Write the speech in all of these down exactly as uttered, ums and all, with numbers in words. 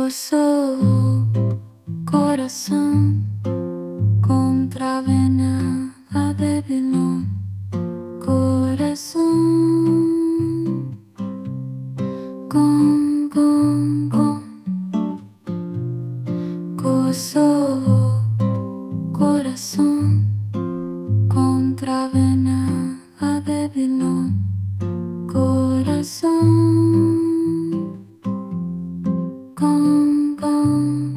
Kosovo, coração contra a vena, a Babilônia. Coração, com, com, com. Kosovo, coração contra a vena, a Babilônia. Coração, com, com.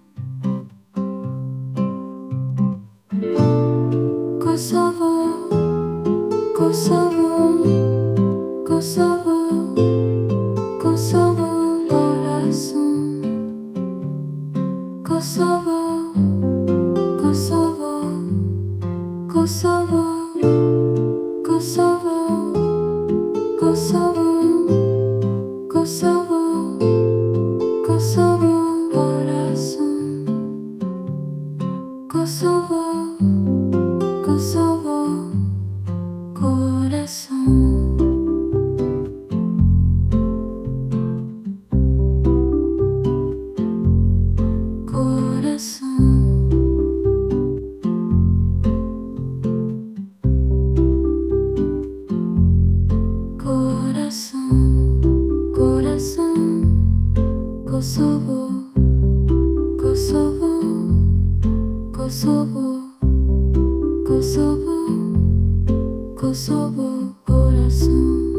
Kosovo, Kosovo, Kosovo, Kosovo, coração. Kosovo, Kosovo, Kosovo, Kosovo, Kosovo, Kosovo, Kosovo, coração. Kosovo, Kosovo, coração. Kosovo, Kosovo, Kosovo, Kosovo, Kosovo, coração.